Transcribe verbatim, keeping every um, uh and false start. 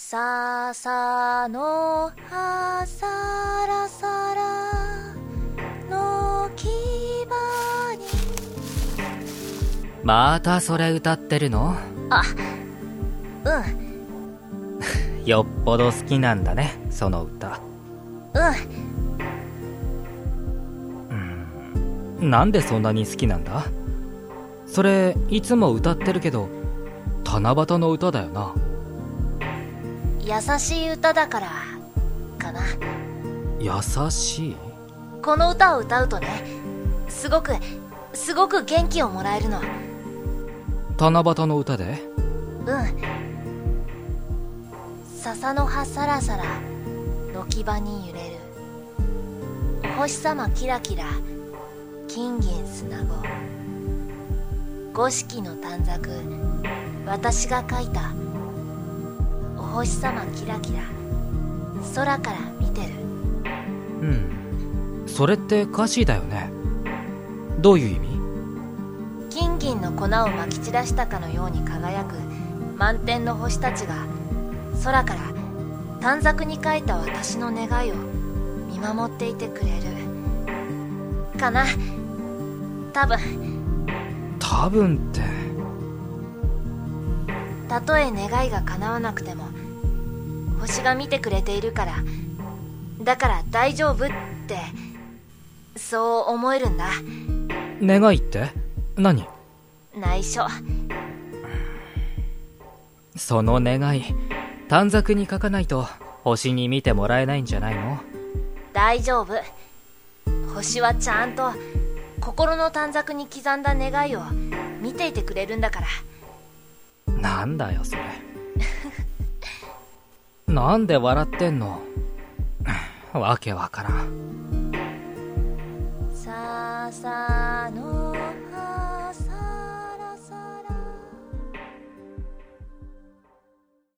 笹の葉サラサラの木場に。 またそれ歌ってるの？ あ、うんよっぽど好きなんだね、その歌。 うんうん。なんでそんなに好きなんだ？それいつも歌ってるけど七夕の歌だよな。 優しい歌だからかな。 優しい？ この歌を歌うとね、すごくすごく元気をもらえるの。 七夕の歌で？ うん。笹の葉サラサラの木場に揺れる。お星様キラキラ金銀砂子。五色の短冊私が書いた。お星様キラキラ空から見てる。 うん。それって歌詞だよね。どういう意味？ 金銀の粉をまき散らしたかのように輝く満天の星たちが空から短冊に書いた私の願いを見守っていてくれるかな。多分。 多分って。 たとえ願いが叶わなくても星が見てくれているから、だから大丈夫ってそう思えるんだ。 願いって何？ 内緒。 その願い短冊に書かないと星に見てもらえないんじゃないの？ 大丈夫。星はちゃんと心の短冊に刻んだ願いを見ていてくれるんだから。 なんだよそれ。なんで笑ってんの？わけわからん。 ささ